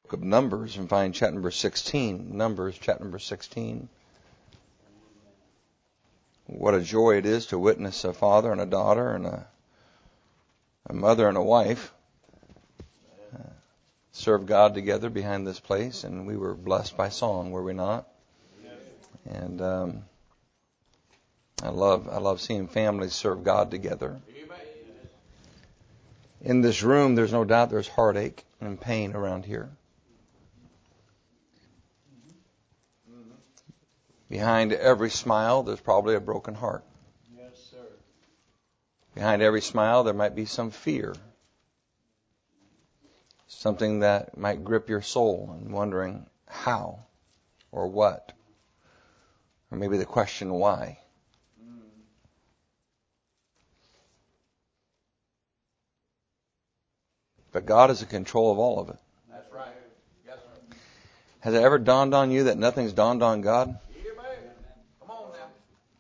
of Numbers and find chapter number 16. Numbers, chapter number 16. What a joy it is to witness a father and a daughter and a mother and a wife serve God together behind this place. And we were blessed by song, were we not? And I love seeing families serve God together. In this room, there's no doubt there's heartache and pain around here. Behind every smile, there's probably a broken heart. Yes, sir. Behind every smile, there might be some fear. Something that might grip your soul and wondering how or what. Or maybe the question why. But God is in control of all of it. That's right. Yes, sir. Has it ever dawned on you that nothing's dawned on God? Come on now.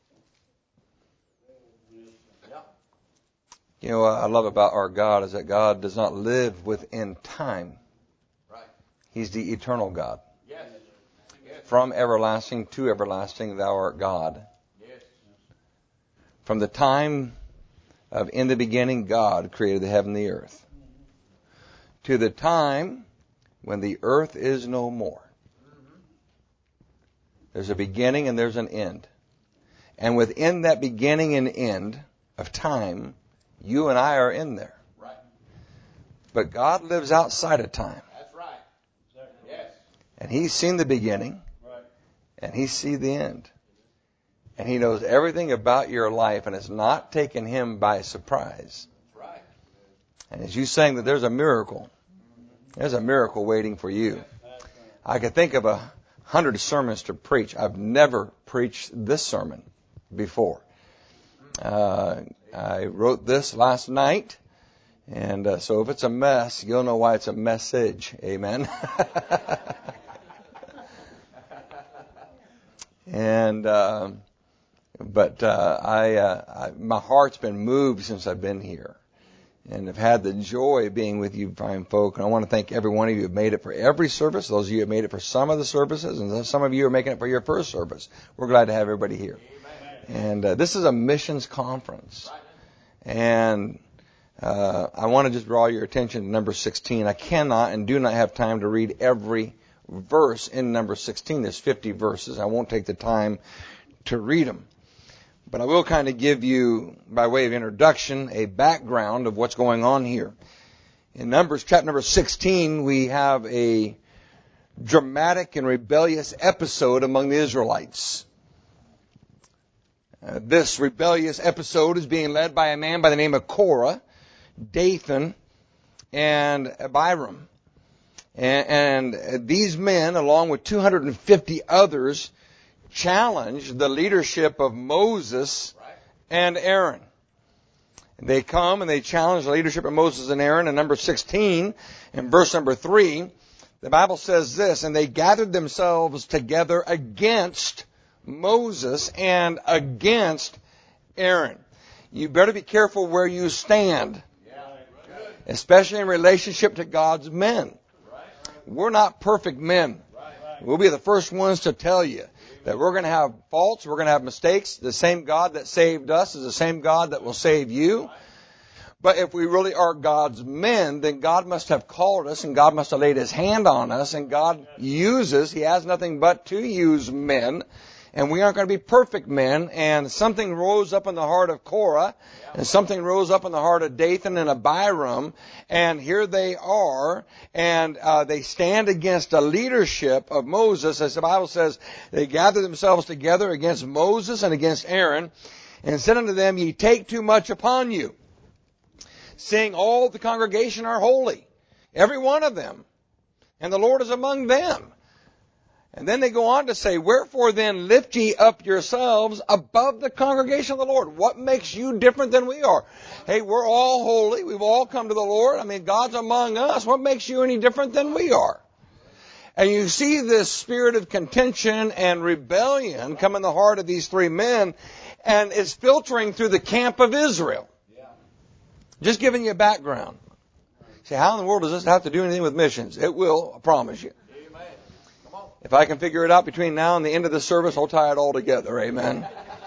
Yeah. You know what I love about our God is that God does not live within time. Right. He's the eternal God. Yes. Yes. From everlasting to everlasting, thou art God. Yes. From the time of in the beginning, God created the heaven and the earth. To the time when the earth is no more. There's a beginning and there's an end. And within that beginning and end of time, you and I are in there. Right. But God lives outside of time. That's right. Yes. And He's seen the beginning. Right. And He's seen the end. And He knows everything about your life, and it's not taken Him by surprise. That's right. And as you sang that there's a miracle waiting for you. I could think of 100 sermons to preach. I've never preached this sermon before. I wrote this last night, and so if it's a mess, you'll know why it's a message. Amen. And my heart's been moved since I've been here. And have had the joy of being with you fine folk. And I want to thank every one of you who have made it for every service. Those of you who have made it for some of the services. And some of you are making it for your first service. We're glad to have everybody here. Amen. And this is a missions conference. And I want to just draw your attention to number 16. I cannot and do not have time to read every verse in number 16. There's 50 verses. I won't take the time to read them. But I will kind of give you, by way of introduction, a background of what's going on here. In Numbers chapter number 16, we have a dramatic and rebellious episode among the Israelites. This rebellious episode is being led by a man by the name of Korah, Dathan, and Abiram. And these men, along with 250 others, challenge the leadership of Moses and Aaron. They come and they challenge the leadership of Moses and Aaron. In number 16, in verse number 3, the Bible says this, and they gathered themselves together against Moses and against Aaron. You better be careful where you stand, especially in relationship to God's men. We're not perfect men. We'll be the first ones to tell you that we're going to have faults, we're going to have mistakes. The same God that saved us is the same God that will save you. But if we really are God's men, then God must have called us and God must have laid His hand on us, and God uses, He has nothing but to use men. And we aren't going to be perfect men. And something rose up in the heart of Korah, and something rose up in the heart of Dathan and Abiram. And here they are, and they stand against the leadership of Moses. As the Bible says, they gather themselves together against Moses and against Aaron, and said unto them, Ye take too much upon you, seeing all the congregation are holy, every one of them, and the Lord is among them. And then they go on to say, Wherefore then lift ye up yourselves above the congregation of the Lord. What makes you different than we are? Hey, we're all holy. We've all come to the Lord. I mean, God's among us. What makes you any different than we are? And you see this spirit of contention and rebellion come in the heart of these three men, and it's filtering through the camp of Israel. Just giving you a background. Say, how in the world does this have to do anything with missions? It will, I promise you. Amen. Come on. If I can figure it out between now and the end of the service, I'll tie it all together. Amen.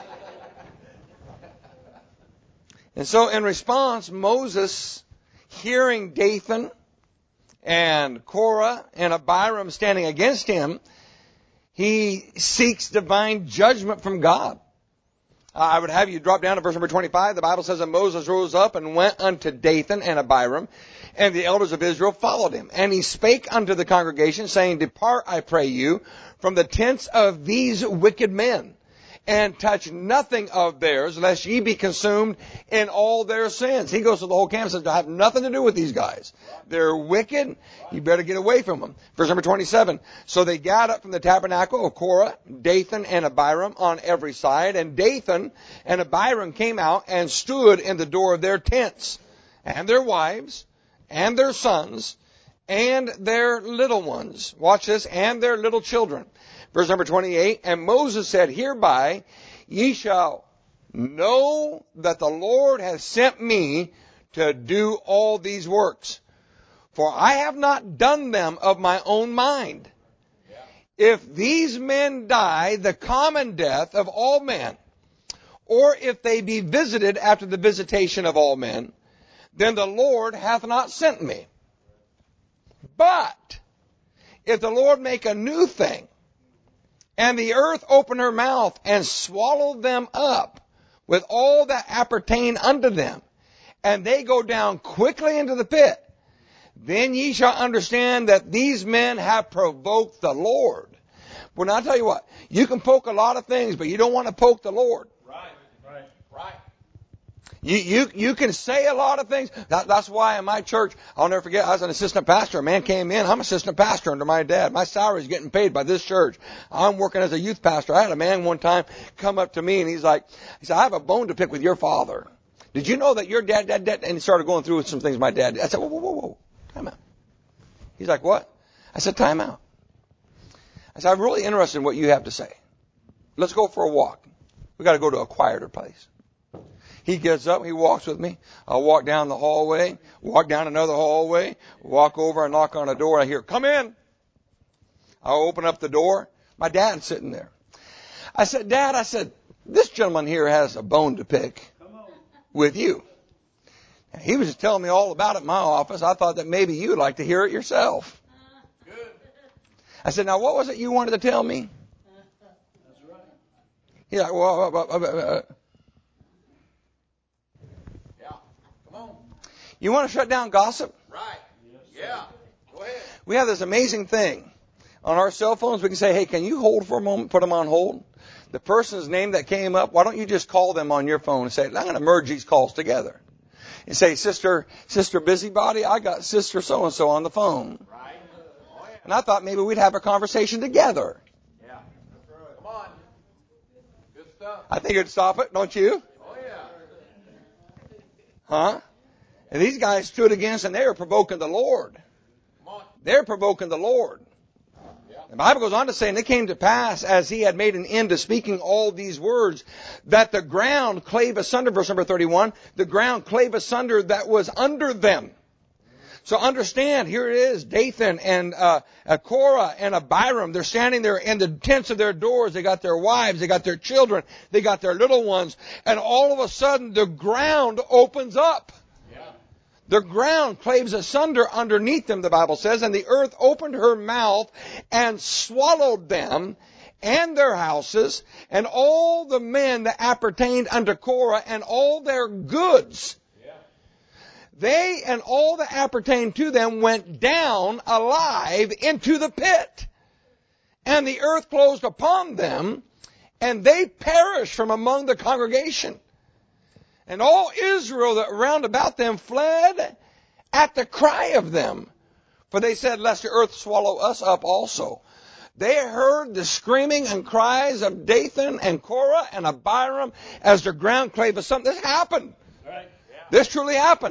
And so in response, Moses, hearing Dathan and Korah and Abiram standing against him, he seeks divine judgment from God. I would have you drop down to verse number 25. The Bible says that Moses rose up and went unto Dathan and Abiram, and the elders of Israel followed him. And he spake unto the congregation, saying, Depart, I pray you, from the tents of these wicked men, and touch nothing of theirs, lest ye be consumed in all their sins. He goes to the whole camp and says, I have nothing to do with these guys. They're wicked. You better get away from them. Verse number 27. So they got up from the tabernacle of Korah, Dathan and Abiram on every side. And Dathan and Abiram came out and stood in the door of their tents, and their wives, and their sons, and their little ones. Watch this. And their little children. Verse number 28, and Moses said, Hereby ye shall know that the Lord hath sent me to do all these works. For I have not done them of my own mind. If these men die the common death of all men, or if they be visited after the visitation of all men, then the Lord hath not sent me. But if the Lord make a new thing, and the earth open her mouth and swallow them up with all that appertain unto them, and they go down quickly into the pit, then ye shall understand that these men have provoked the Lord. Well, now I'll tell you what, you can poke a lot of things, but you don't want to poke the Lord. Right. You can say a lot of things. That's why in my church, I'll never forget, I was an assistant pastor. A man came in. I'm assistant pastor under my dad. My salary is getting paid by this church. I'm working as a youth pastor. I had a man one time come up to me and he said, I have a bone to pick with your father. Did you know that your dad, and he started going through some things my dad did. I said, whoa, time out. He's like, what? I said, time out. I said, I'm really interested in what you have to say. Let's go for a walk. We got to go to a quieter place. He gets up, he walks with me. I'll walk down the hallway, walk down another hallway, walk over and knock on a door. I hear, come in. I'll open up the door. My dad's sitting there. I said, Dad, this gentleman here has a bone to pick with you. He was just telling me all about it in my office. I thought that maybe you would like to hear it yourself. Good. I said, now what was it you wanted to tell me? That's right. He's like, well, you want to shut down gossip? Right. Yeah. Go ahead. We have this amazing thing. On our cell phones, we can say, hey, can you hold for a moment, put them on hold? The person's name that came up, why don't you just call them on your phone and say, I'm going to merge these calls together. And say, Sister Busybody, I got Sister so-and-so on the phone. Right. Oh, yeah. And I thought maybe we'd have a conversation together. Yeah. That's right. Come on. Good stuff. I think it'd stop it, don't you? Oh, yeah. Huh? And these guys stood against and they were provoking the Lord. Come on. They're provoking the Lord. Yeah. The Bible goes on to say, and it came to pass, as he had made an end to speaking all these words, that the ground clave asunder, verse number 31, the ground clave asunder that was under them. So understand, here it is, Dathan and Korah and Abiram, they're standing there in the tents of their doors. They got their wives, they got their children, they got their little ones, and all of a sudden the ground opens up. The ground claves asunder underneath them, the Bible says, and the earth opened her mouth and swallowed them and their houses and all the men that appertained unto Korah and all their goods. Yeah. They and all that appertained to them went down alive into the pit. And the earth closed upon them, and they perished from among the congregation. And all Israel that round about them fled at the cry of them. For they said, lest the earth swallow us up also. They heard the screaming and cries of Dathan and Korah and Abiram as the ground clave asunder. This happened. Right. Yeah. This truly happened. Right.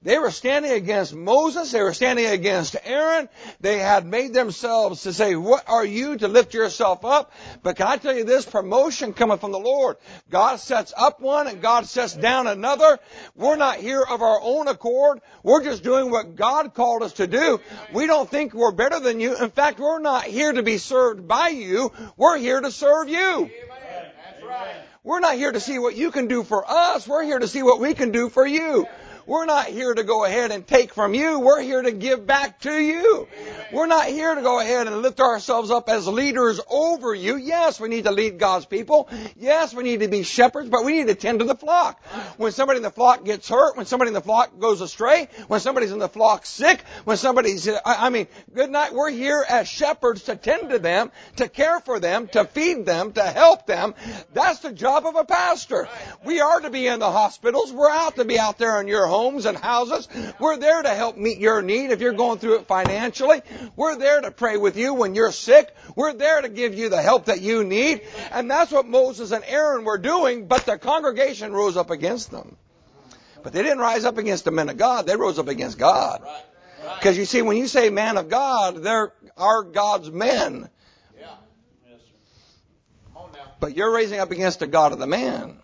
They were standing against Moses. They were standing against Aaron. They had made themselves to say, what are you to lift yourself up? But can I tell you this? Promotion cometh from the Lord. God sets up one and God sets down another. We're not here of our own accord. We're just doing what God called us to do. We don't think we're better than you. In fact, we're not here to be served by you. We're here to serve you. That's right. We're not here to see what you can do for us. We're here to see what we can do for you. We're not here to go ahead and take from you. We're here to give back to you. We're not here to go ahead and lift ourselves up as leaders over you. Yes, we need to lead God's people. Yes, we need to be shepherds, but we need to tend to the flock. When somebody in the flock gets hurt, when somebody in the flock goes astray, when somebody's in the flock sick, when somebody's, good night, we're here as shepherds to tend to them, to care for them, to feed them, to help them. That's the job of a pastor. We are to be in the hospitals. We're out to be out there in your homes and houses. We're there to help meet your need if you're going through it financially. We're there to pray with you when you're sick. We're there to give you the help that you need. And that's what Moses and Aaron were doing, but the congregation rose up against them. But they didn't rise up against the men of God. They rose up against God. Because you see, when you say man of God, they're our God's men. But you're raising up against the God of the man.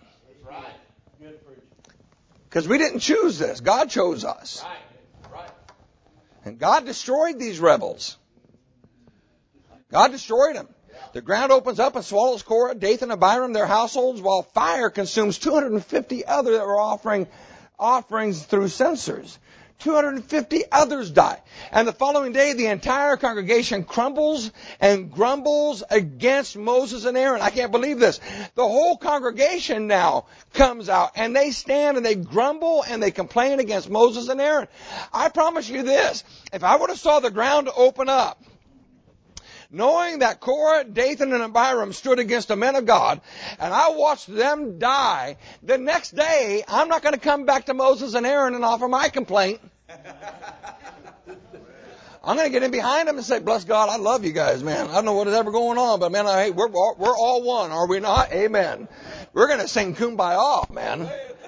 Because we didn't choose this. God chose us. And God destroyed these rebels. God destroyed them. The ground opens up and swallows Korah, Dathan, and Abiram, their households, while fire consumes 250 others that were offering offerings through censers. 250 others die. And the following day, the entire congregation crumbles and grumbles against Moses and Aaron. I can't believe this. The whole congregation now comes out and they stand and they grumble and they complain against Moses and Aaron. I promise you this. If I would have saw the ground open up, knowing that Korah, Dathan, and Abiram stood against the men of God, and I watched them die, the next day, I'm not going to come back to Moses and Aaron and offer my complaint. I'm going to get in behind them and say, bless God, I love you guys, man. I don't know what is ever going on, but man, hey, we're all one, are we not? Amen. We're going to sing Kumbaya, man.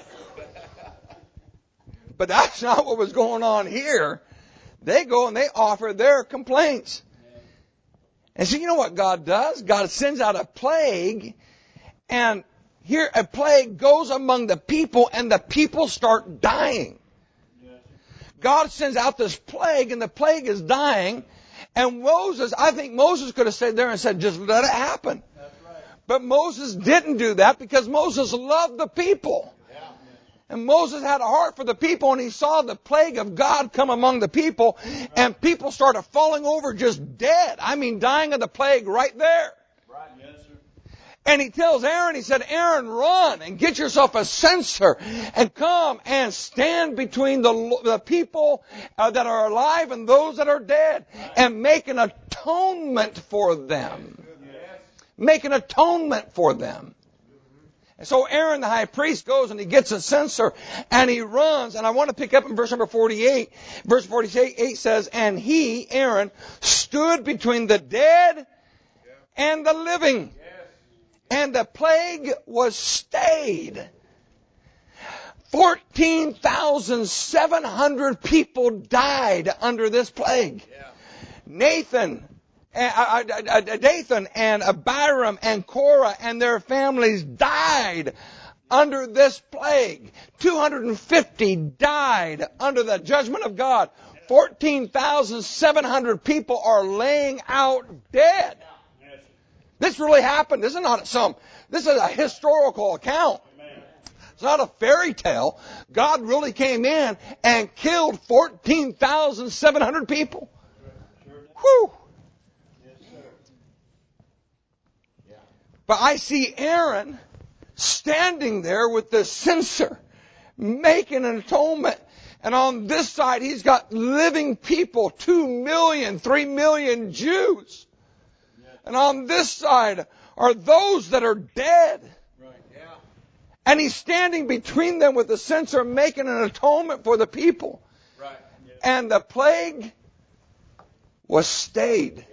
But that's not what was going on here. They go and they offer their complaints. And so you know what God does? God sends out a plague, and here a plague goes among the people, and the people start dying. God sends out this plague, and the plague is dying. And Moses, I think Moses could have stayed there and said, just let it happen. But Moses didn't do that because Moses loved the people. And Moses had a heart for the people, and he saw the plague of God come among the people, and people started falling over just dead. I mean, dying of the plague right there. Right. Yes, sir. And he tells Aaron, he said, Aaron, run and get yourself a censer and come and stand between the people that are alive and those that are dead and make an atonement for them. Yes. Make an atonement for them. And so Aaron, the high priest, goes and he gets a censer and he runs. And I want to pick up in verse number 48. Verse 48 says, and he, Aaron, stood between the dead and the living. And the plague was stayed. 14,700 people died under this plague. Dathan and Abiram and Korah and their families died under this plague. 250 died under the judgment of God. 14,700 people are laying out dead. This really happened. This is a historical account. It's not a fairy tale. God really came in and killed 14,700 people. Whew. But I see Aaron standing there with the censer, making an atonement. And on this side, he's got living people, 2 million, 3 million Jews. And on this side are those that are dead. And he's standing between them with the censer, making an atonement for the people. And the plague was stayed.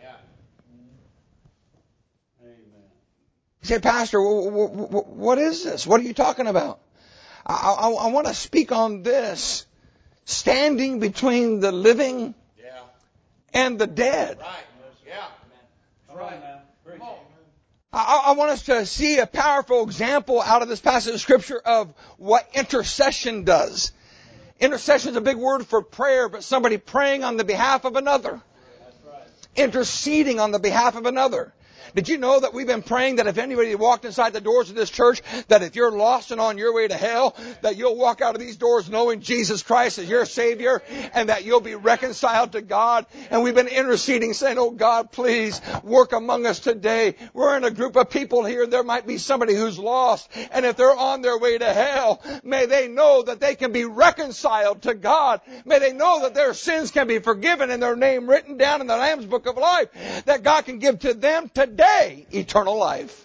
You say, Pastor, what is this? What are you talking about? I want to speak on this standing between the living Yeah. and the dead. Right. Yeah. That's right. Come on. I want us to see a powerful example out of this passage of Scripture of what intercession does. Intercession is a big word for prayer, but somebody praying on the behalf of another. Interceding on the behalf of another. Did you know that we've been praying that if anybody walked inside the doors of this church, that if you're lost and on your way to hell, that you'll walk out of these doors knowing Jesus Christ as your Savior and that you'll be reconciled to God? And we've been interceding saying, oh God, please work among us today. We're in a group of people here. There might be somebody who's lost. And if they're on their way to hell, may they know that they can be reconciled to God. May they know that their sins can be forgiven and their name written down in the Lamb's Book of Life, that God can give to them today eternal life.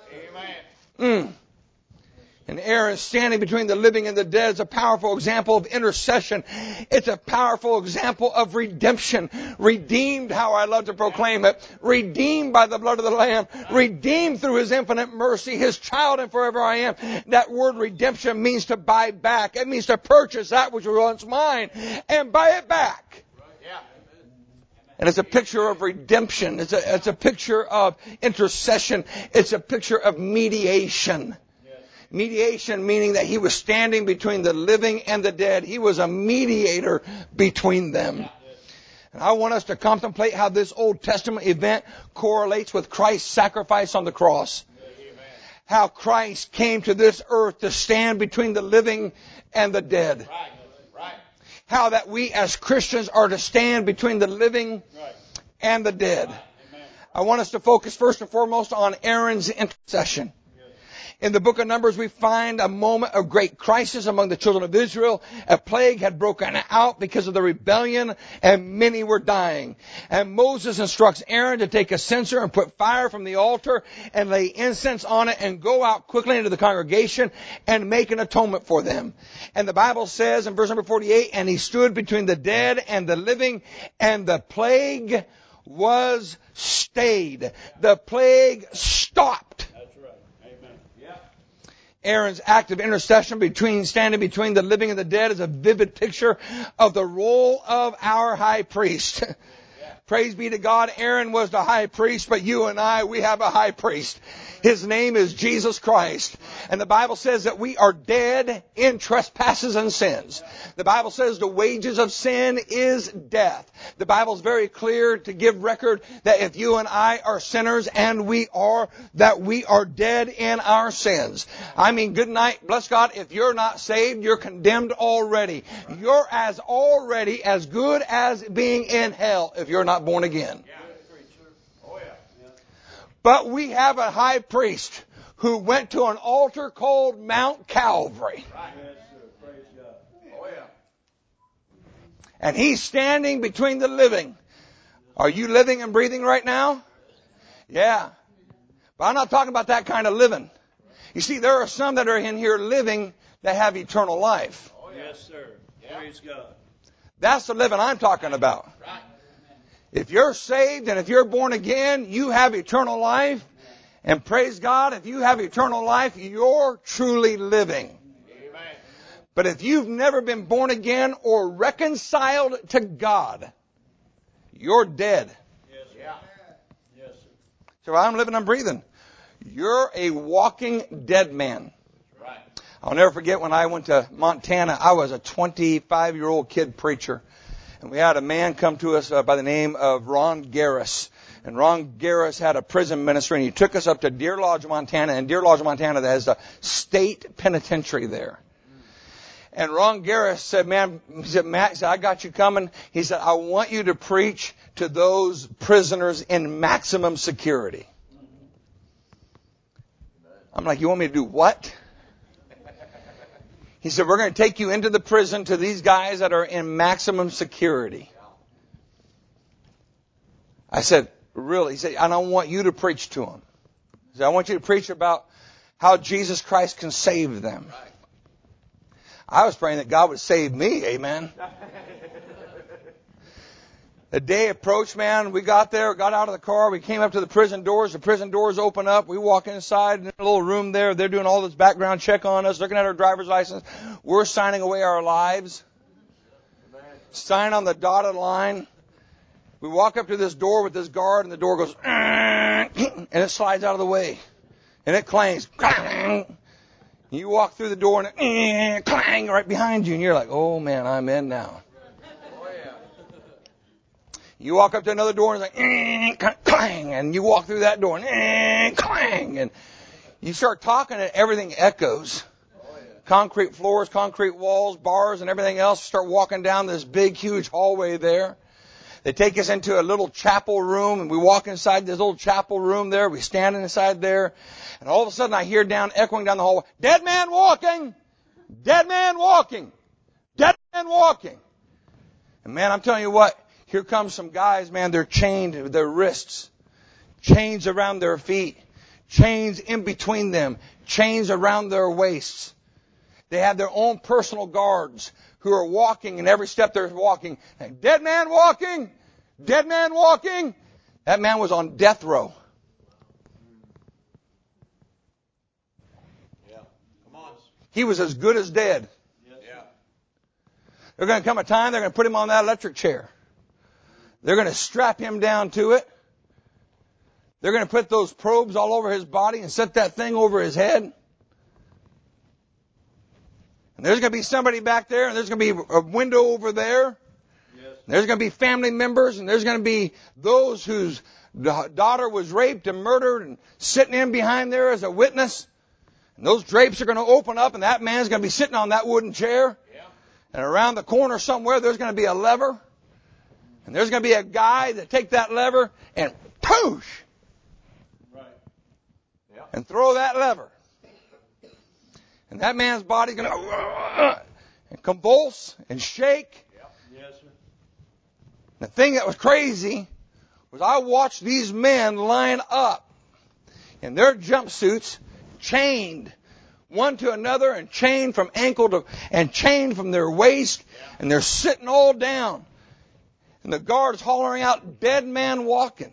Amen. And Aaron standing between the living and the dead is a powerful example of intercession. It's a powerful example of redemption. Redeemed, how I love to proclaim it. Redeemed by the blood of the Lamb. Redeemed through His infinite mercy. His child and forever I am. That word redemption means to buy back. It means to purchase that which was once mine and buy it back. And it's a picture of redemption. It's a picture of intercession. It's a picture of mediation. Mediation meaning that He was standing between the living and the dead. He was a mediator between them. And I want us to contemplate how this Old Testament event correlates with Christ's sacrifice on the cross. How Christ came to this earth to stand between the living and the dead. How that we as Christians are to stand between the living and the dead. I want us to focus first and foremost on Aaron's intercession. In the book of Numbers, we find a moment of great crisis among the children of Israel. A plague had broken out because of the rebellion, and many were dying. And Moses instructs Aaron to take a censer and put fire from the altar and lay incense on it and go out quickly into the congregation and make an atonement for them. And the Bible says in verse number 48, and he stood between the dead and the living, and the plague was stayed. The plague stopped. Aaron's act of intercession standing between the living and the dead is a vivid picture of the role of our high priest. Praise be to God, Aaron was the high priest, but you and I, we have a high priest. His name is Jesus Christ. And the Bible says that we are dead in trespasses and sins. The Bible says the wages of sin is death. The Bible is very clear to give record that if you and I are sinners, and we are, that we are dead in our sins. I mean, good night, bless God, if you're not saved, you're condemned already. You're already as good as being in hell if you're not born again. But we have a high priest who went to an altar called Mount Calvary. And He's standing between the living. Are you living and breathing right now? Yeah. But I'm not talking about that kind of living. You see, there are some that are in here living that have eternal life. Yes, sir. Praise God. That's the living I'm talking about. If you're saved and if you're born again, you have eternal life. And praise God, if you have eternal life, you're truly living. Amen. But if you've never been born again or reconciled to God, you're dead. Yes, sir. Yeah. Yes, sir. So I'm living, I'm breathing. You're a walking dead man. Right. I'll never forget when I went to Montana. I was a 25-year-old kid preacher. And we had a man come to us by the name of Ron Garris. And Ron Garris had a prison ministry, and he took us up to Deer Lodge, Montana. And Deer Lodge, Montana, has a state penitentiary there. And Ron Garris said, man, he said, Matt, he said, I got you coming. He said, I want you to preach to those prisoners in maximum security. I'm like, you want me to do what? He said, we're going to take you into the prison to these guys that are in maximum security. I said, really? He said, I don't want you to preach to them. He said, I want you to preach about how Jesus Christ can save them. I was praying that God would save me. Amen. The day approached, man. We got there, got out of the car. We came up to the prison doors. The prison doors open up. We walk inside in a little room there. They're doing all this background check on us, looking at our driver's license. We're signing away our lives. sign on the dotted line. We walk up to this door with this guard, and the door goes, and it slides out of the way. And it clangs. You walk through the door, and it clang right behind you, and you're like, oh, man, I'm in now. You walk up to another door, and it's like, clang, and you walk through that door, and clang, and you start talking, and everything echoes. Concrete floors, concrete walls, bars, and everything else. Start walking down this big, huge hallway there. They take us into a little chapel room, and we walk inside this little chapel room there. We stand inside there, and all of a sudden I hear echoing down the hallway, dead man walking! Dead man walking! Dead man walking! And man, I'm telling you what, here comes some guys, man, they're chained to their wrists, chains around their feet, chains in between them, chains around their waists. They have their own personal guards who are walking, and every step they're walking, dead man walking! Dead man walking! That man was on death row. Yeah. Come on. He was as good as dead. Yeah. There's going to come a time they're going to put him on that electric chair. They're going to strap him down to it. They're going to put those probes all over his body and set that thing over his head. And there's going to be somebody back there, and there's going to be a window over there. Yes. There's going to be family members, and there's going to be those whose daughter was raped and murdered and sitting in behind there as a witness. And those drapes are going to open up, and that man's going to be sitting on that wooden chair. Yeah. And around the corner somewhere, there's going to be a lever. And there's going to be a guy that take that lever and push. Right. Yeah. And throw that lever. And that man's body's going to convulse and shake. Yep. Yes, sir. The thing that was crazy was I watched these men line up in their jumpsuits, chained one to another, and chained from ankle to, and chained from their waist, and they're sitting all down. And the guard's hollering out, dead man walking.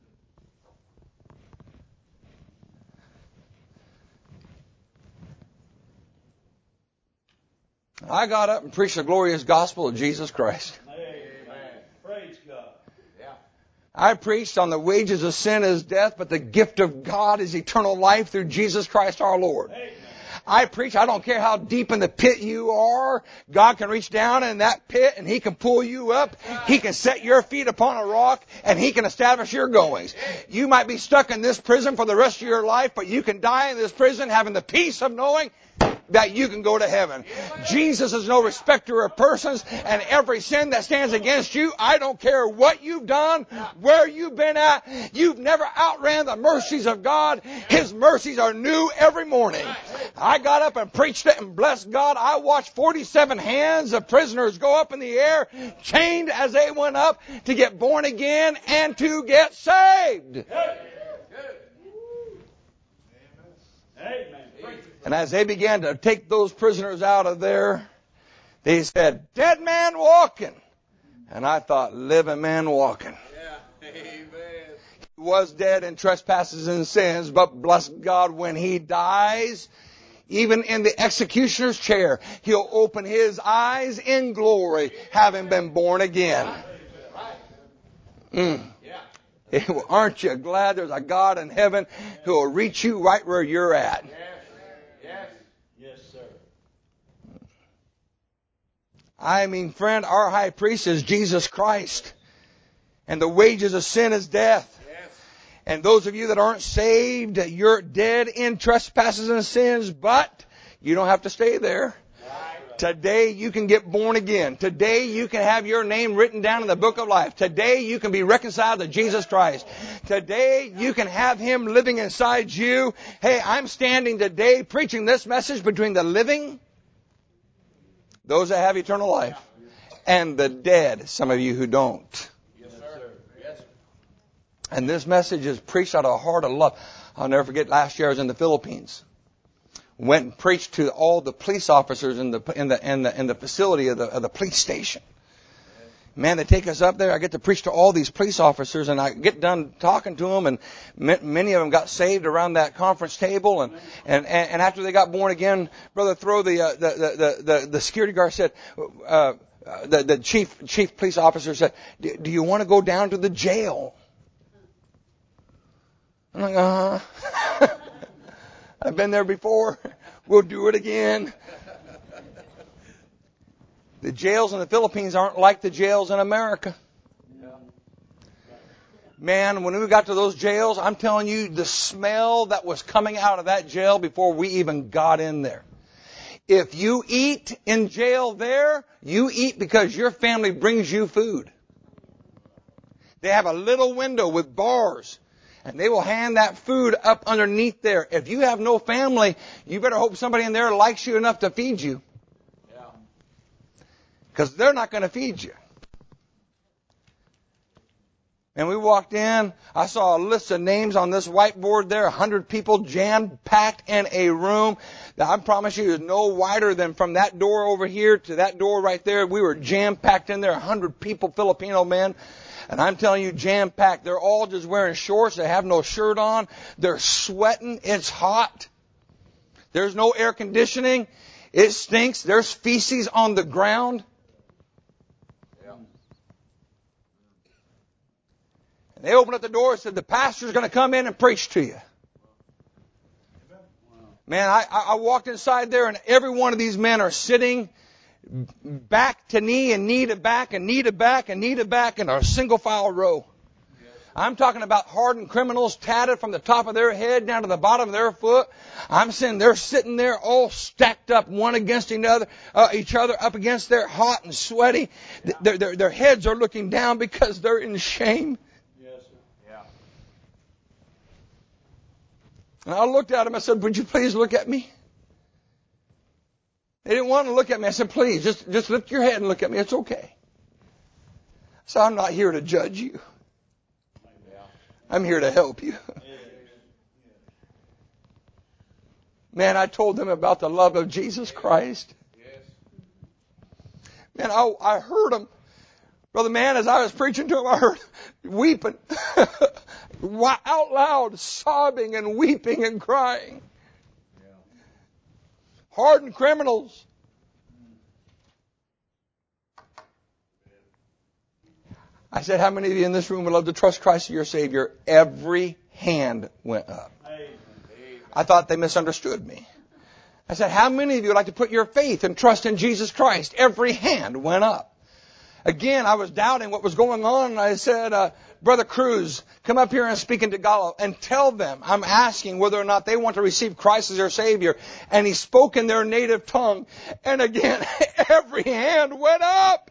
I got up and preached the glorious gospel of Jesus Christ. Amen. Praise God. Yeah. I preached on the wages of sin is death, but the gift of God is eternal life through Jesus Christ our Lord. Amen. I preach, I don't care how deep in the pit you are, God can reach down in that pit and He can pull you up. He can set your feet upon a rock and He can establish your goings. You might be stuck in this prison for the rest of your life, but you can die in this prison having the peace of knowing that you can go to heaven. Jesus is no respecter of persons, and every sin that stands against you, I don't care what you've done, where you've been at, you've never outran the mercies of God. His mercies are new every morning. I got up and preached it and blessed God. I watched 47 hands of prisoners go up in the air, chained as they went up to get born again and to get saved. Amen. And as they began to take those prisoners out of there, they said, dead man walking. And I thought, living man walking. Yeah. Amen. He was dead in trespasses and sins, but bless God, when he dies, even in the executioner's chair, he'll open his eyes in glory, having been born again. Aren't you glad there's a God in heaven who will reach you right where you're at? Yes, sir. I mean, friend, our high priest is Jesus Christ. And the wages of sin is death. Yes. And those of you that aren't saved, you're dead in trespasses and sins, but you don't have to stay there. Today you can get born again. Today you can have your name written down in the book of life. Today you can be reconciled to Jesus Christ. Today you can have Him living inside you. Hey, I'm standing today preaching this message between the living, those that have eternal life, and the dead, some of you who don't. Yes, sir. Yes. And this message is preached out of a heart of love. I'll never forget, last year I was in the Philippines. Went and preached to all the police officers in the facility of the police station. Man, they take us up there. I get to preach to all these police officers, and I get done talking to them, and many of them got saved around that conference table. And after they got born again, Brother Throw, the security guard said, the chief police officer said, do you want to go down to the jail? I'm like, uh-huh. I've been there before. We'll do it again. The jails in the Philippines aren't like the jails in America. Man, when we got to those jails, I'm telling you, the smell that was coming out of that jail before we even got in there. If you eat in jail there, you eat because your family brings you food. They have a little window with bars, and they will hand that food up underneath there. If you have no family, you better hope somebody in there likes you enough to feed you. Because they're not going to feed you. And we walked in, I saw a list of names on this whiteboard there, 100 people jam-packed in a room that I promise you is no wider than from that door over here to that door right there. We were jam-packed in there, 100 people, Filipino men. And I'm telling you, jam-packed. They're all just wearing shorts. They have no shirt on. They're sweating. It's hot. There's no air conditioning. It stinks. There's feces on the ground. They opened up the door and said, the pastor's going to come in and preach to you. Man, I walked inside there and every one of these men are sitting back to knee and knee to back and knee to back and knee to back in a single file row. I'm talking about hardened criminals tatted from the top of their head down to the bottom of their foot. I'm saying they're sitting there all stacked up one against each other up against their hot and sweaty. Their heads are looking down because they're in shame. And I looked at him. I said, would you please look at me? They didn't want to look at me. I said, please, just lift your head and look at me. It's okay. So I'm not here to judge you. I'm here to help you. Man, I told them about the love of Jesus Christ. Man, I heard them. Brother Man, as I was preaching to him, I heard weeping. Out loud, sobbing and weeping and crying. Hardened criminals. I said, how many of you in this room would love to trust Christ as your Savior? Every hand went up. I thought they misunderstood me. I said, how many of you would like to put your faith and trust in Jesus Christ? Every hand went up. Again, I was doubting what was going on, and I said, Brother Cruz, come up here and speak in Tagalog and tell them I'm asking whether or not they want to receive Christ as their Savior. And he spoke in their native tongue. And again, every hand went up.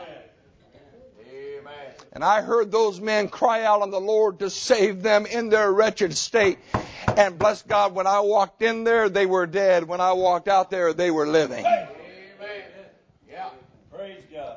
Amen. And I heard those men cry out on the Lord to save them in their wretched state. And bless God, when I walked in there, they were dead. When I walked out there, they were living. Amen. Yeah. Praise God.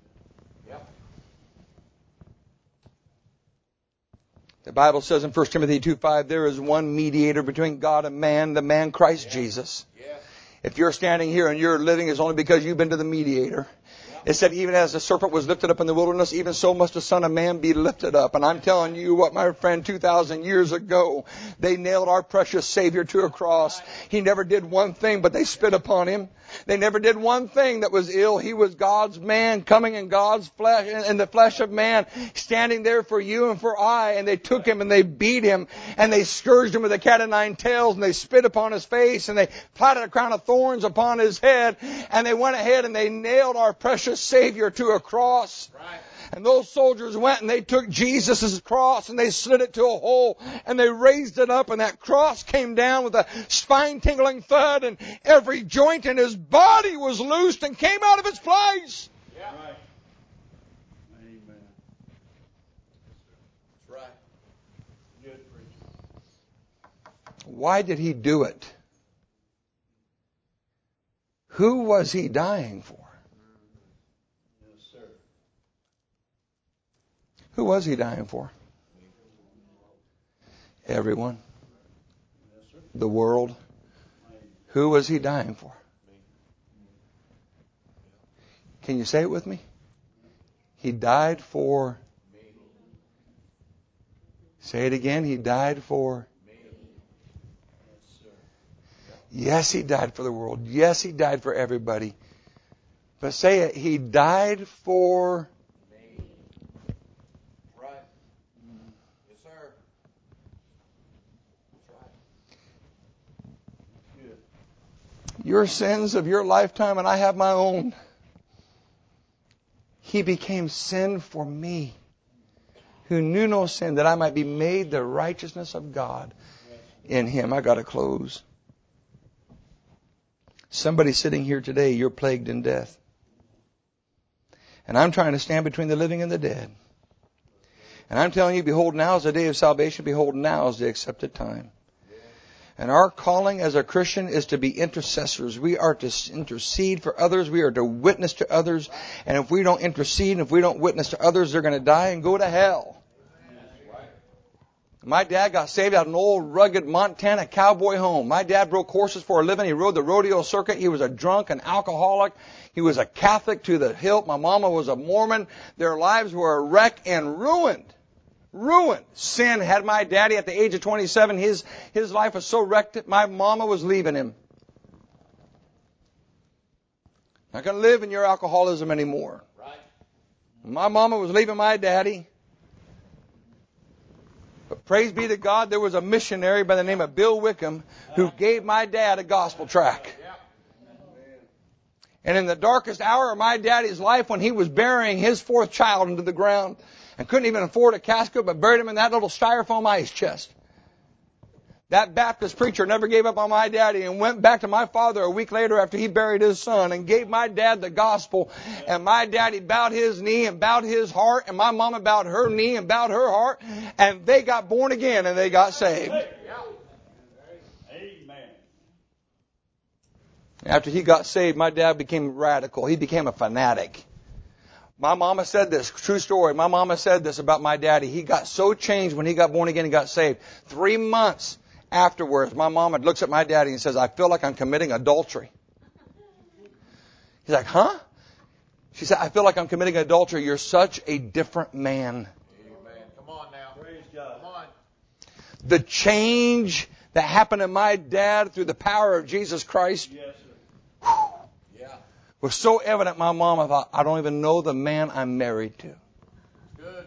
The Bible says in 1 Timothy 2:5, there is one mediator between God and man, the man Christ Jesus. Yeah. If you're standing here and you're living, it's only because you've been to the mediator. It said, even as the serpent was lifted up in the wilderness, even so must the Son of Man be lifted up. And I'm telling you what, my friend, 2,000 years ago, they nailed our precious Savior to a cross. He never did one thing, but they spit upon him. They never did one thing that was ill. He was God's man, coming in God's flesh, in the flesh of man, standing there for you and for I. And they took him and they beat him and they scourged him with a cat o' nine tails and they spit upon his face and they platted a crown of thorns upon his head and they went ahead and they nailed our precious Savior to a cross. Right. And those soldiers went and they took Jesus' cross and they slid it to a hole and they raised it up and that cross came down with a spine-tingling thud and every joint in his body was loosed and came out of its place. Yeah. Right. Amen. That's right. Good preaching. Why did he do it? Who was he dying for? Who was he dying for? Everyone. The world. Who was he dying for? Can you say it with me? He died for... Say it again. He died for... Yes, he died for the world. Yes, he died for everybody. But say it, He died for Me. Right. Yes, sir. That's right. your sins of your lifetime, and I have my own. He became sin for me, who knew no sin, that I might be made the righteousness of God in Him. I got to close. Somebody sitting here today, you're plagued in death. And I'm trying to stand between the living and the dead. And I'm telling you, behold, now is the day of salvation. Behold, now is the accepted time. And our calling as a Christian is to be intercessors. We are to intercede for others. We are to witness to others. And if we don't intercede, and if we don't witness to others, they're going to die and go to hell. My dad got saved out of an old rugged Montana cowboy home. My dad broke horses for a living. He rode the rodeo circuit. He was a drunk, an alcoholic. He was a Catholic to the hilt. My mama was a Mormon. Their lives were a wreck and ruined. Ruined. Sin had my daddy at the age of 27. His life was so wrecked that my mama was leaving him. Not going to live in your alcoholism anymore. Right. My mama was leaving my daddy. But praise be to God, there was a missionary by the name of Bill Wickham who gave my dad a gospel tract. And in the darkest hour of my daddy's life, when he was burying his fourth child into the ground and couldn't even afford a casket, but buried him in that little styrofoam ice chest, that Baptist preacher never gave up on my daddy and went back to my father a week later after he buried his son and gave my dad the gospel. And my daddy bowed his knee and bowed his heart, and my mama bowed her knee and bowed her heart, and they got born again and they got saved. Amen. After he got saved, my dad became radical. He became a fanatic. My mama said this, true story. My mama said this about my daddy. He got so changed when he got born again and got saved. 3 months afterwards, my mama looks at my daddy and says, I feel like I'm committing adultery. He's like, huh? She said, I feel like I'm committing adultery. You're such a different man. Amen. Come on now. Praise God. Come on. The change that happened in my dad through the power of Jesus Christ Yes, sir. Yeah. was so evident. My mama thought, I don't even know the man I'm married to. Good.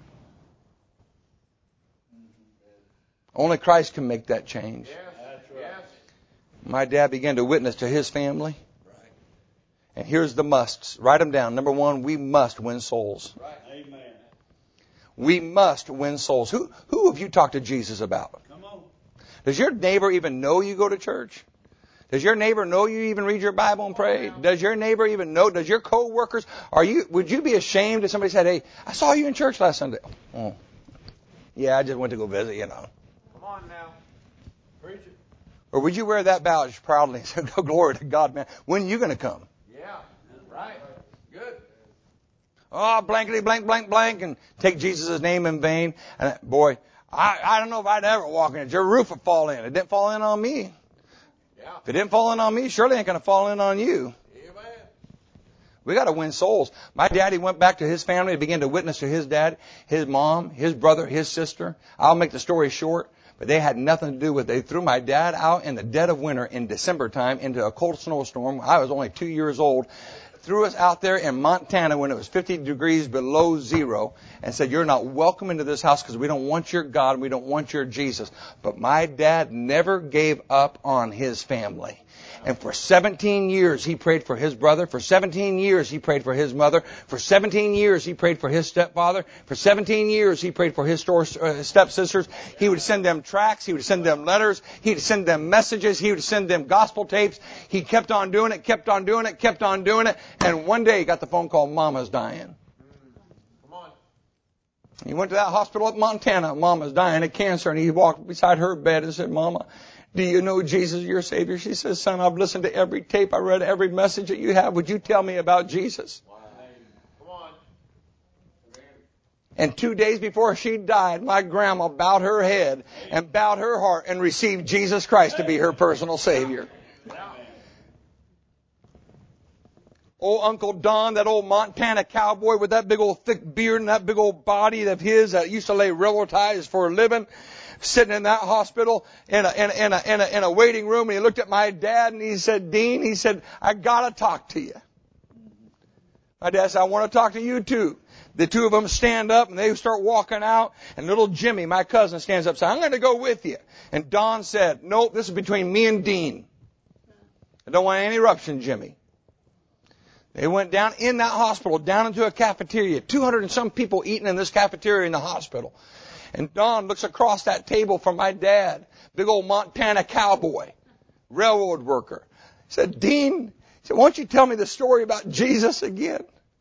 Only Christ can make that change. Yes. That's right. Yes. My dad began to witness to his family. Right. And here's the musts. Write them down. Number 1, we must win souls. Right. Amen. We must win souls. Who have you talked to Jesus about? Come on. Does your neighbor even know you go to church? Does your neighbor know you even read your Bible and pray? Does your neighbor even know? Does your co-workers? Would you be ashamed if somebody said, hey, I saw you in church last Sunday? Oh, yeah, I just went to go visit, Come on now. Preach it. Or would you wear that badge proudly and say, oh, glory to God, man. When are you going to come? Yeah. Right. Good. Oh, blankety, blank, blank, blank, and take Jesus' name in vain. And boy, I don't know if I'd ever walk in it. Your roof would fall in. It didn't fall in on me. Yeah. If it didn't fall in on me, surely it ain't going to fall in on you. Amen. We got to win souls. My daddy went back to his family and began to witness to his dad, his mom, his brother, his sister. I'll make the story short, but they had nothing to do with it. They threw my dad out in the dead of winter in December time into a cold snowstorm. I was only 2 years old. Threw us out there in Montana when it was 50 degrees below zero and said, you're not welcome into this house because we don't want your God and we don't want your Jesus. But my dad never gave up on his family. And for 17 years, he prayed for his brother. For 17 years, he prayed for his mother. For 17 years, he prayed for his stepfather. For 17 years, he prayed for his stepsisters. He would send them tracts. He would send them letters. He would send them messages. He would send them gospel tapes. He kept on doing it, kept on doing it, kept on doing it. And one day, he got the phone call, Mama's dying. Come on. He went to that hospital at Montana. Mama's dying of cancer. And he walked beside her bed and said, Mama, do you know Jesus, your Savior? She says, son, I've listened to every tape. I read every message that you have. Would you tell me about Jesus? Come on. And 2 days before she died, my grandma bowed her head and bowed her heart and received Jesus Christ to be her personal Savior. Old Uncle Don, that old Montana cowboy with that big old thick beard and that big old body of his that used to lay railroad ties for a living, sitting in that hospital in a waiting room, and he looked at my dad and he said, Dean, he said, I gotta talk to you. My dad said, I want to talk to you too. The two of them stand up and they start walking out. And little Jimmy, my cousin, stands up and says, I'm going to go with you. And Don said, nope, this is between me and Dean. I don't want any eruption, Jimmy. They went down in that hospital, down into a cafeteria. 200 and some people eating in this cafeteria in the hospital. And Don looks across that table from my dad, big old Montana cowboy, railroad worker. He said, Dean, he said, won't you tell me the story about Jesus again?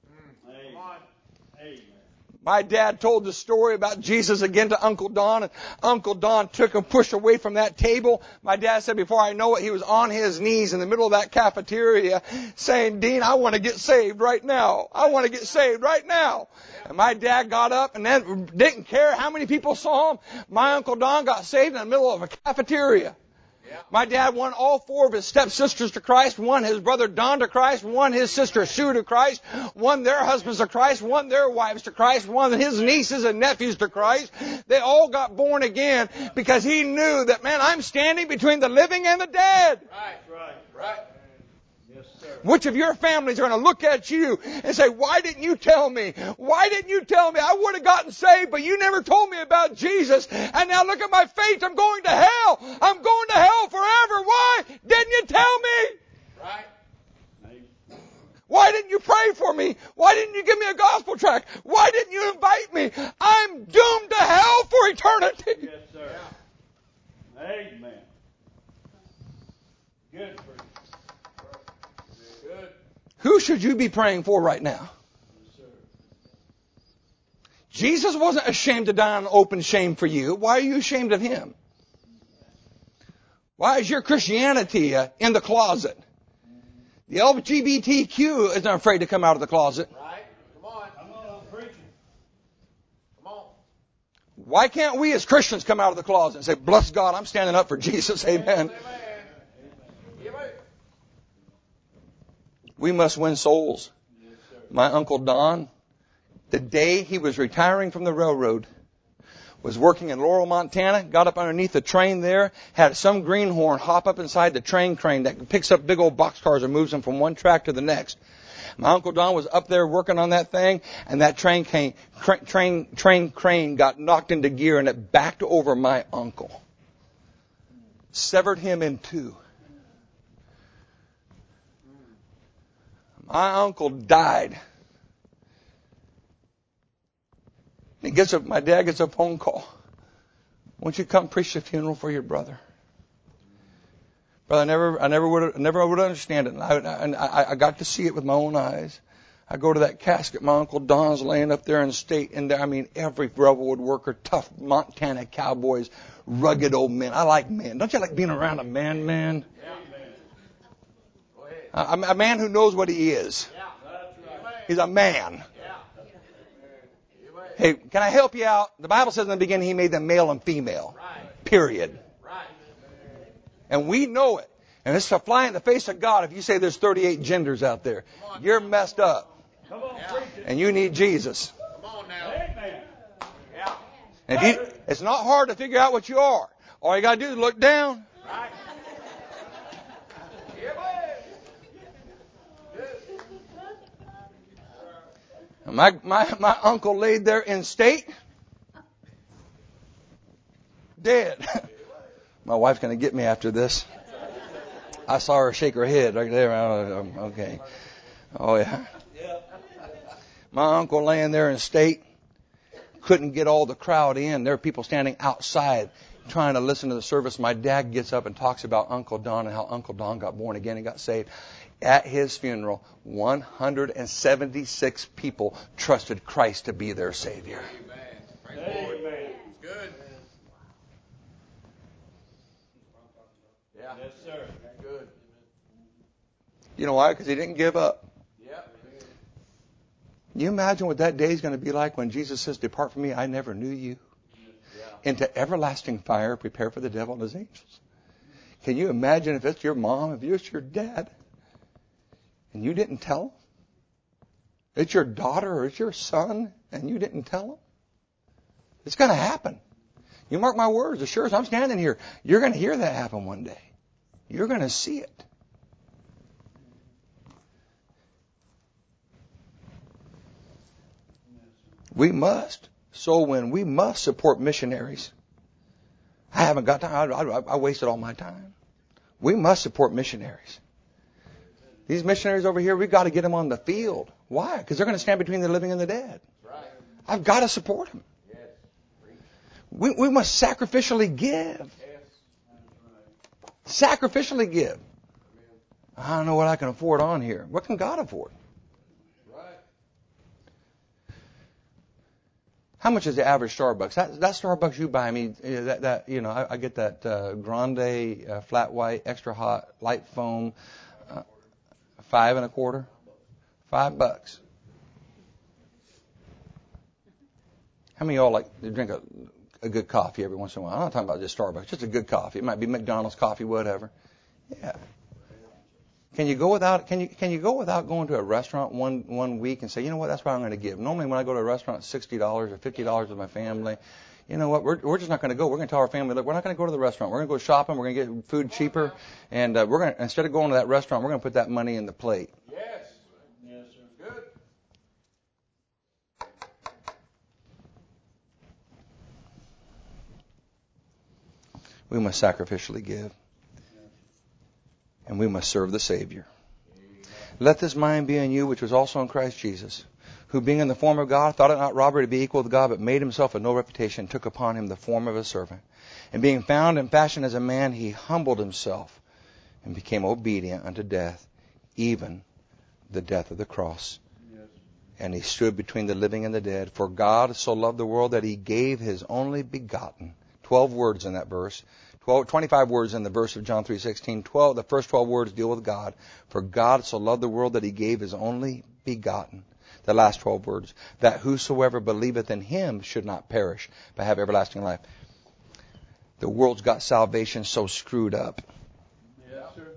My dad told the story about Jesus again to Uncle Don, and Uncle Don took him, pushed away from that table. My dad said before I know it, he was on his knees in the middle of that cafeteria saying, Dean, I want to get saved right now. I want to get saved right now. And my dad got up and then didn't care how many people saw him. My Uncle Don got saved in the middle of a cafeteria. My dad won all four of his stepsisters to Christ, won his brother Don to Christ, won his sister Sue to Christ, won their husbands to Christ, won their wives to Christ, won his nieces and nephews to Christ. They all got born again because he knew that, man, I'm standing between the living and the dead. Right. Yes, sir. Which of your families are going to look at you and say, why didn't you tell me? Why didn't you tell me? I would have gotten saved, but you never told me about Jesus. And now look at my fate. I'm going to hell. I'm going to hell forever. Why didn't you tell me? Right. Why didn't you pray for me? Why didn't you give me a gospel tract? Why didn't you invite me? I'm doomed to hell for eternity. Yes, sir. Amen. Good for you. Good. Who should you be praying for right now? Yes, sir. Jesus wasn't ashamed to die on open shame for you. Why are you ashamed of Him? Why is your Christianity in the closet? The LGBTQ isn't afraid to come out of the closet. Right? Come on. I'm preaching. Come on. Why can't we as Christians come out of the closet and say, bless God, I'm standing up for Jesus. Amen. Amen. We must win souls. My Uncle Don, the day he was retiring from the railroad, was working in Laurel, Montana, got up underneath the train there, had some greenhorn hop up inside the train crane that picks up big old boxcars and moves them from one track to the next. My Uncle Don was up there working on that thing, and that train crane got knocked into gear, and it backed over my uncle. Severed him in two. My uncle died. My dad gets a phone call. Won't you come preach the funeral for your brother? Brother, I never would understand it. And I got to see it with my own eyes. I go to that casket. My Uncle Don's laying up there in state. And there, I mean, every railroad worker, tough Montana cowboys, rugged old men. I like men. Don't you like being around a man? A man who knows what he is. He's a man. Hey, can I help you out? The Bible says in the beginning He made them male and female. Period. And we know it. And it's a fly in the face of God if you say there's 38 genders out there. You're messed up. Come on, preach it. And you need Jesus. Come on now. Amen. Yeah. And it's not hard to figure out what you are. All you got to do is look down. Right. My uncle laid there in state, dead. My wife's going to get me after this. I saw her shake her head right there. Okay. Oh, yeah. My uncle laying there in state, couldn't get all the crowd in. There are people standing outside trying to listen to the service. My dad gets up and talks about Uncle Don and how Uncle Don got born again and got saved. At his funeral, 176 people trusted Christ to be their Savior. Amen. Good. Yeah. Yes, sir. Good. You know why? Because he didn't give up. Yeah. Can you imagine what that day is going to be like when Jesus says, depart from me, I never knew you. Into everlasting fire, prepare for the devil and his angels. Can you imagine if it's your mom, if it's your dad, and you didn't tell them? It's your daughter or it's your son, and you didn't tell them? It's going to happen. You mark my words, as sure as I'm standing here, you're going to hear that happen one day. You're going to see it. We must. Soul win. We must support missionaries. I haven't got time. I wasted all my time. We must support missionaries. These missionaries over here, we've got to get them on the field. Why? Because they're going to stand between the living and the dead. I've got to support them. We must sacrificially give. Sacrificially give. I don't know what I can afford on here. What can God afford? How much is the average Starbucks? That Starbucks you buy me, I get that grande, flat white, extra hot, light foam, $5 1/4, $5. How many of y'all like to drink a good coffee every once in a while? I'm not talking about just Starbucks, just a good coffee. It might be McDonald's coffee, whatever. Yeah. Can you go without going to a restaurant one week and say, you know what, that's what I'm going to give? Normally when I go to a restaurant, it's $60 or $50 with my family. You know what, we're just not going to go. We're going to tell our family, look, we're not going to go to the restaurant. We're going to go shopping. We're going to get food cheaper. And we're going to, instead of going to that restaurant, we're going to put that money in the plate. Yes. Yes, sir. Good. We must sacrificially give. And we must serve the Savior. Let this mind be in you, which was also in Christ Jesus, who being in the form of God, thought it not robbery to be equal with God, but made himself of no reputation, took upon him the form of a servant. And being found in fashion as a man, he humbled himself and became obedient unto death, even the death of the cross. Yes. And he stood between the living and the dead. For God so loved the world that he gave his only begotten. 12 words in that verse. 25 words in the verse of John 3:16. The first 12 words deal with God. For God so loved the world that he gave his only begotten. The last 12 words. That whosoever believeth in him should not perish, but have everlasting life. The world's got salvation so screwed up. Yes, sir.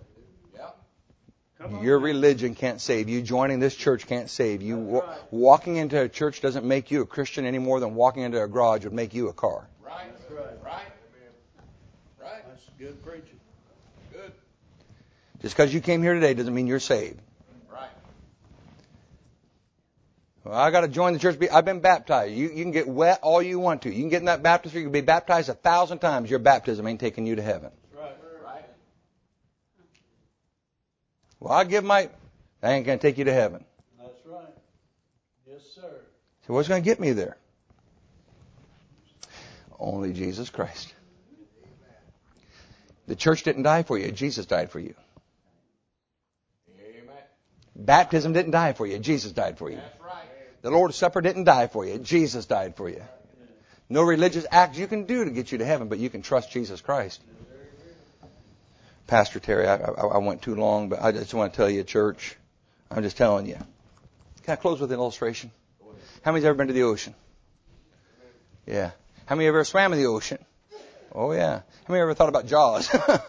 Yeah. Your religion can't save you. Joining this church can't save you. Walking into a church doesn't make you a Christian any more than walking into a garage would make you a car. Right. Right. That's good preaching. Good. Just because you came here today doesn't mean you're saved. Right. Well, I got to join the church. I've been baptized. You can get wet all you want to. You can get in that baptistry. You can be baptized 1,000 times. Your baptism ain't taking you to heaven. Right. Right. Well, I give that ain't going to take you to heaven. That's right. Yes, sir. So what's going to get me there? Only Jesus Christ. The church didn't die for you. Jesus died for you. Amen. Baptism didn't die for you. Jesus died for you. That's right. The Lord's Supper didn't die for you. Jesus died for you. No religious acts you can do to get you to heaven, but you can trust Jesus Christ. Pastor Terry, I went too long, but I just want to tell you, church, I'm just telling you. Can I close with an illustration? How many's ever been to the ocean? Yeah. How many ever swam in the ocean? Oh, yeah. How many ever thought about Jaws?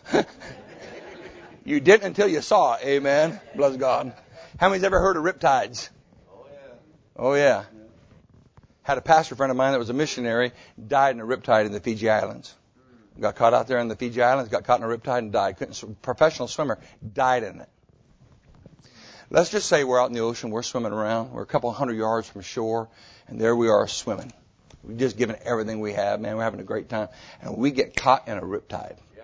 You didn't until you saw it. Amen. Bless God. How many's ever heard of riptides? Oh, yeah. Had a pastor friend of mine that was a missionary, died in a riptide in the Fiji Islands. Got caught out there in the Fiji Islands, got caught in a riptide and died. Professional swimmer, died in it. Let's just say we're out in the ocean, we're swimming around, we're a couple hundred yards from shore, and there we are swimming. We've just given everything we have, man, we're having a great time. And we get caught in a riptide. Yeah.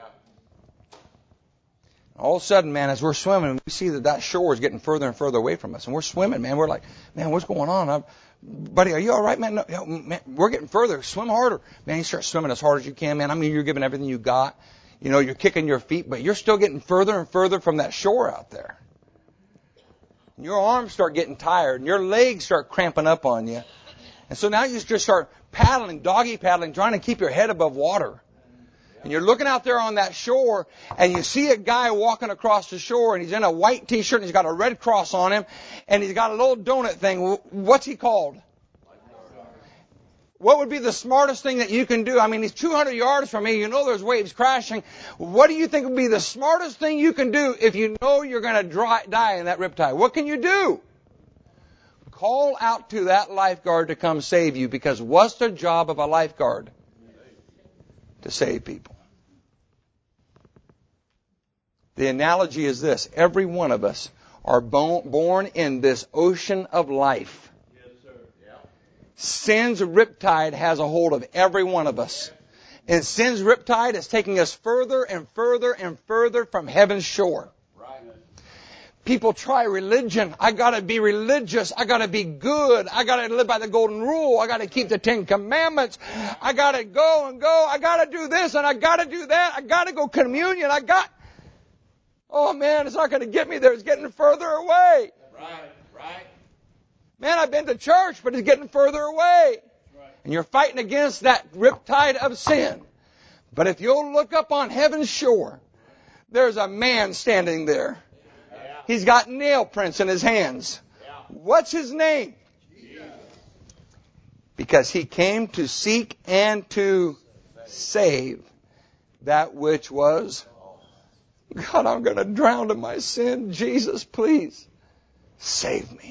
All of a sudden, man, as we're swimming, we see that shore is getting further and further away from us. And we're swimming, man. We're like, man, what's going on? Buddy, are you all right, man? No, man? We're getting further. Swim harder. Man, you start swimming as hard as you can, man. I mean, you're giving everything you got. You know, you're kicking your feet, but you're still getting further and further from that shore out there. And your arms start getting tired, and your legs start cramping up on you. And so now you just start paddling, doggy paddling, trying to keep your head above water. And you're looking out there on that shore, and you see a guy walking across the shore, and he's in a white T-shirt, and he's got a red cross on him, and he's got a little donut thing. What's he called? What would be the smartest thing that you can do? I mean, he's 200 yards from me. You know there's waves crashing. What do you think would be the smartest thing you can do if you know you're going to die in that riptide? What can you do? Call out to that lifeguard to come save you, because what's the job of a lifeguard? To save people. The analogy is this. Every one of us are born in this ocean of life. Yes, sir. Yeah. Sin's riptide has a hold of every one of us. And sin's riptide is taking us further and further and further from heaven's shore. People try religion. I gotta be religious. I gotta be good. I gotta live by the golden rule. I gotta keep the 10 Commandments. I gotta go and go. I gotta do this and I gotta do that. I gotta go communion. Oh man, it's not gonna get me there. It's getting further away. Right. Man, I've been to church, but it's getting further away. And you're fighting against that riptide of sin. But if you'll look up on heaven's shore, there's a man standing there. He's got nail prints in his hands. What's his name? Because he came to seek and to save that which was. God, I'm going to drown in my sin. Jesus, please save me.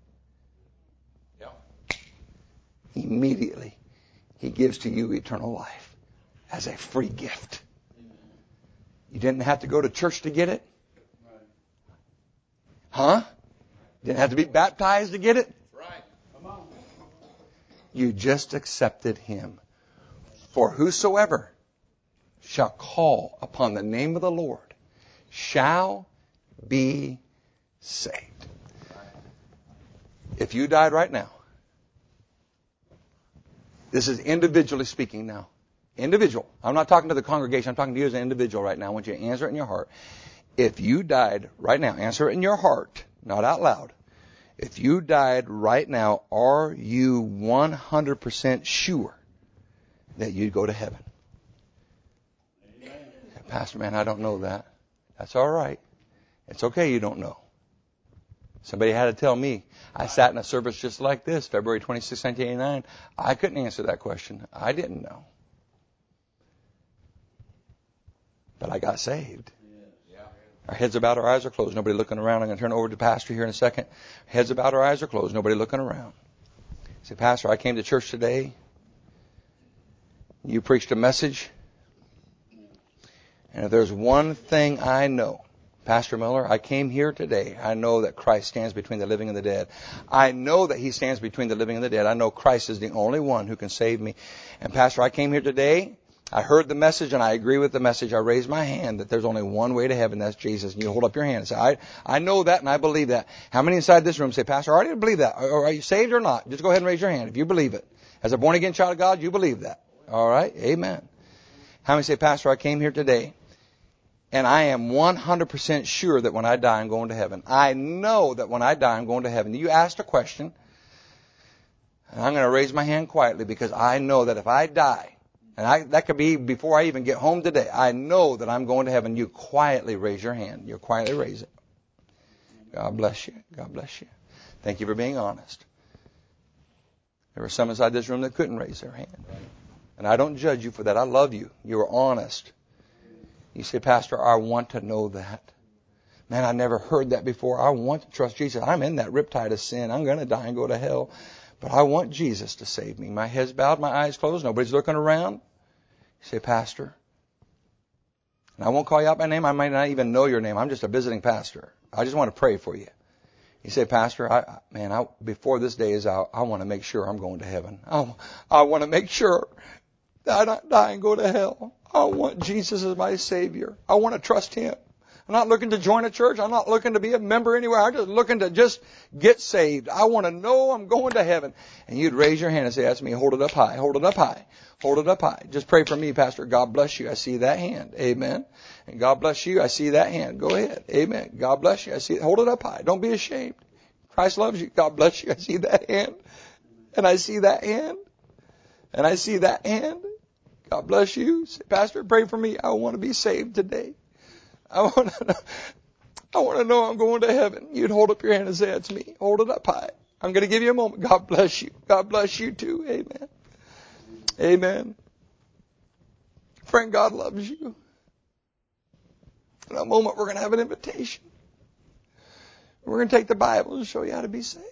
Immediately, He gives to you eternal life as a free gift. You didn't have to go to church to get it. Huh? You didn't have to be baptized to get it. Right. You just accepted Him. For whosoever shall call upon the name of the Lord shall be saved. If you died right now, this is individually speaking now. Individual. I'm not talking to the congregation. I'm talking to you as an individual right now. I want you to answer it in your heart. If you died right now, answer it in your heart, not out loud. If you died right now, are you 100% sure that you'd go to heaven? Pastor, man, I don't know that. That's all right. It's okay you don't know. Somebody had to tell me. I sat in a service just like this, February 26, 1989. I couldn't answer that question. I didn't know. But I got saved. Our heads are bowed, our eyes are closed. Nobody looking around. I'm going to turn over to Pastor here in a second. Heads are bowed, our eyes are closed. Nobody looking around. Say, Pastor, I came to church today. You preached a message. And if there's one thing I know, Pastor Miller, I came here today. I know that Christ stands between the living and the dead. I know that He stands between the living and the dead. I know Christ is the only one who can save me. And Pastor, I came here today. I heard the message and I agree with the message. I raised my hand that there's only one way to heaven. That's Jesus. And you hold up your hand and say, I know that and I believe that. How many inside this room say, Pastor, I already believe that? Or are you saved or not? Just go ahead and raise your hand if you believe it. As a born again child of God, you believe that. All right? Amen. How many say, Pastor, I came here today and I am 100% sure that when I die, I'm going to heaven. I know that when I die, I'm going to heaven. You asked a question, and I'm going to raise my hand quietly because I know that if I die, and that could be before I even get home today, I know that I'm going to heaven. You quietly raise your hand. You quietly raise it. God bless you. God bless you. Thank you for being honest. There were some inside this room that couldn't raise their hand. And I don't judge you for that. I love you. You were honest. You say, Pastor, I want to know that. Man, I never heard that before. I want to trust Jesus. I'm in that riptide of sin. I'm going to die and go to hell. But I want Jesus to save me. My head's bowed, my eyes closed. Nobody's looking around. You say, Pastor, and I won't call you out by name. I might not even know your name. I'm just a visiting pastor. I just want to pray for you. You say, Pastor, before this day is out, I want to make sure I'm going to heaven. I want to make sure that I don't die and go to hell. I want Jesus as my Savior. I want to trust Him. I'm not looking to join a church. I'm not looking to be a member anywhere. I'm just looking to just get saved. I want to know I'm going to heaven. And you'd raise your hand and say, that's me. Hold it up high. Hold it up high. Hold it up high. Just pray for me, Pastor. God bless you. I see that hand. Amen. And God bless you. I see that hand. Go ahead. Amen. God bless you. I see it. Hold it up high. Don't be ashamed. Christ loves you. God bless you. I see that hand. And I see that hand. And I see that hand. God bless you. Say, Pastor, pray for me. I want to be saved today. I want to know I'm going to heaven. You'd hold up your hand and say, that's me. Hold it up high. I'm going to give you a moment. God bless you. God bless you too. Amen. Amen. Friend, God loves you. In a moment, we're going to have an invitation. We're going to take the Bible and show you how to be saved.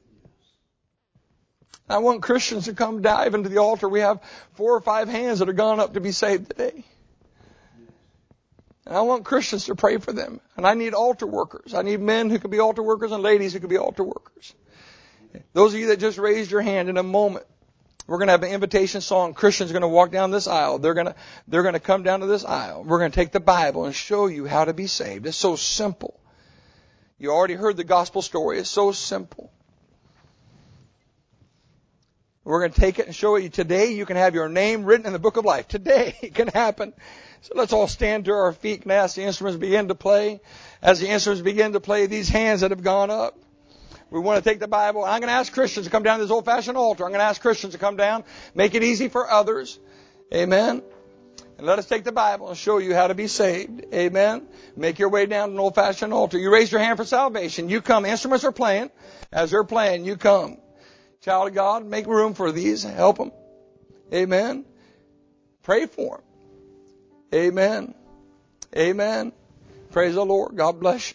I want Christians to come dive into the altar. We have 4 or 5 hands that have gone up to be saved today. And I want Christians to pray for them. And I need altar workers. I need men who can be altar workers and ladies who can be altar workers. Those of you that just raised your hand, in a moment, we're going to have an invitation song. Christians are going to walk down this aisle. They're going to come down to this aisle. We're going to take the Bible and show you how to be saved. It's so simple. You already heard the gospel story. It's so simple. We're going to take it and show you today. You can have your name written in the book of life. Today it can happen. So let's all stand to our feet and as the instruments begin to play. As the instruments begin to play, these hands that have gone up, we want to take the Bible. I'm going to ask Christians to come down to this old-fashioned altar. I'm going to ask Christians to come down. Make it easy for others. Amen. And let us take the Bible and show you how to be saved. Amen. Make your way down to an old-fashioned altar. You raise your hand for salvation. You come. Instruments are playing. As they're playing, you come. Child of God, make room for these. Help them. Amen. Pray for them. Amen. Amen. Praise the Lord. God bless you.